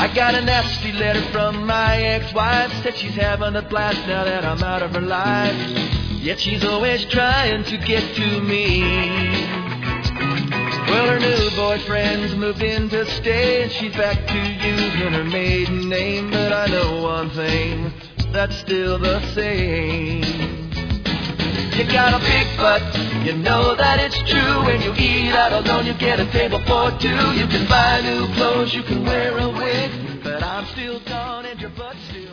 I got a nasty letter from my ex-wife. Said she's having a blast now that I'm out of her life. Yet she's always trying to get to me. Well, her new boyfriend's moved in to stay, and she's back to using her maiden name. But I know one thing, that's still the same. You got a big butt, you know that it's true. When you eat out alone, you get a table for two. You can buy new clothes, you can wear a wig, but I'm still gone and your butt's still